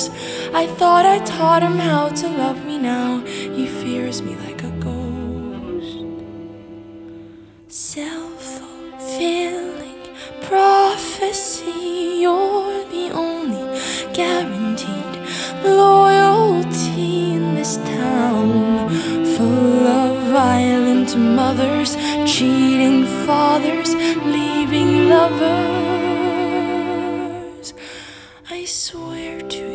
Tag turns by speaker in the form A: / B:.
A: others. I thought I taught him how to love me. Now he fears me like a ghost. Self-fulfilling prophecy, you're the only guaranteed loyalty in this town, full of violent mothers, cheating fathers, leaving lovers. I swear to